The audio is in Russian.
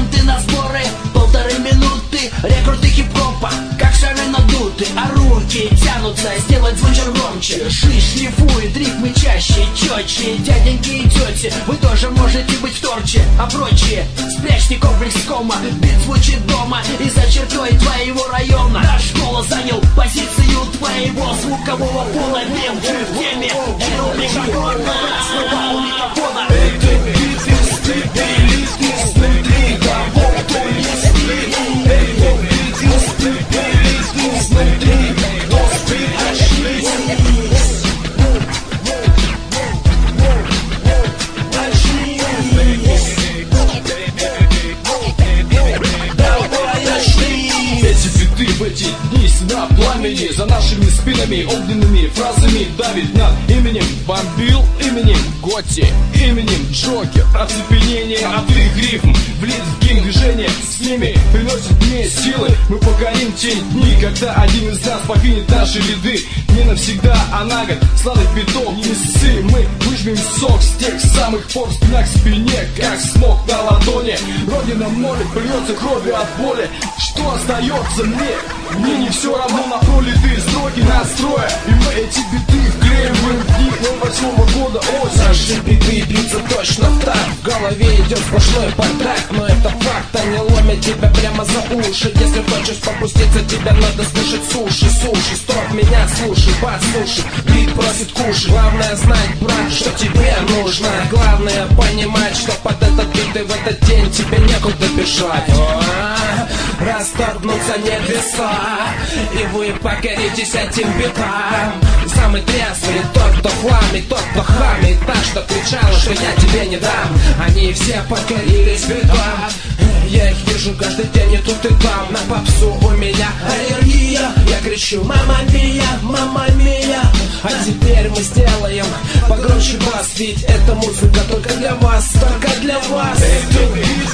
музыканты на сборы, 1,5 минуты, рекорды хип-хопа, как шары надуты, а руки тянутся сделать звучок громче. Жизнь шлифует ритмы чаще, четче. Дяденьки и тети, вы тоже можете быть в торче. А прочие, спрячьте комплекс кома, бит звучит дома и за чертой твоего района. Наш голос занял позицию твоего звукового фона. Бем, ты в теме, делал микрофона, снова у микрофона. Этот бит из стабилизм изнутри того, кто не спит. Этот бит из стабилизм изнутри, кто спит, очнись. В эти дни стена пламени за нашими спинами огненными фразами давит над именем бомбил, именем Готти, именем Джокер. Оцепенение от их рифм влит в гейм-движение, с ними приносит мне силы. Мы покорим те дни, когда один из нас покинет наши ряды. Не навсегда, а на год, славный биток, не ссы. Мы выжмем сок с тех самых пор, спина к спине, как смог на ладони. Родина молит, плюется кровью от боли. Что остается мне? Мне не все равно на пролитые строки настроя. И мы эти биты вклеиваем в дни 08-го года осень. Наши биты бьются точно так. В голове идет сплошной бардак, но это факт, они ломят тебя прямо за уши. Если хочешь попуститься, тебя надо слышать суши. Суши, стоп, меня слушай, послушай. Бит просит кушай. Главное знать, брат, что тебе нужно. Главное понимать, что под этот бит и в этот день тебе некуда бежать. Расторгнутся небеса, и вы покоритесь этим битам. Самый трезвый тот, кто фламит, тот, кто хамит так, что кричал, что я тебе не дам. Они все покорились битвам. Я их вижу каждый день и тут и там. На попсу у меня аллергия. Я кричу мама мия. А теперь мы сделаем погромче бас, ведь эта музыка только для вас, только для вас. Этот бит